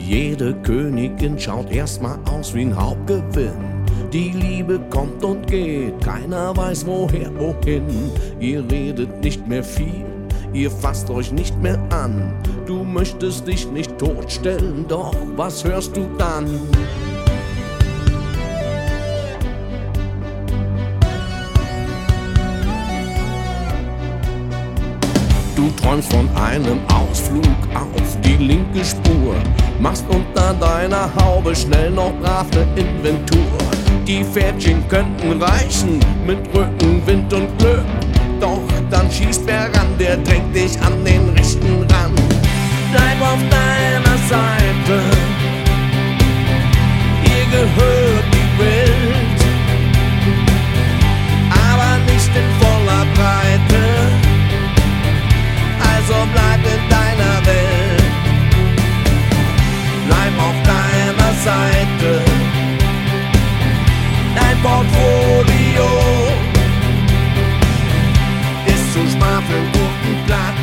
Jede Königin schaut erstmal aus wie ein Hauptgewinn. Die Liebe kommt und geht, keiner weiß woher, wohin. Ihr redet nicht mehr viel, ihr fasst euch nicht mehr an. Du möchtest dich nicht totstellen, doch was hörst du dann? Du träumst von einem Ausflug auf die linke Spur, machst unter deiner Haube schnell noch brav ne Inventur. Die Pferdchen könnten reichen mit Rückenwind und Glück, doch dann schießt wer ran, der drängt dich an den rechten Rand. Bleib auf deiner Seite, ihr gehört die Welt, aber nicht in voller Breite. Also bleib in deiner Welt, bleib auf deiner Seite. Dein Portfolio ist zu schmal für einen guten Platz.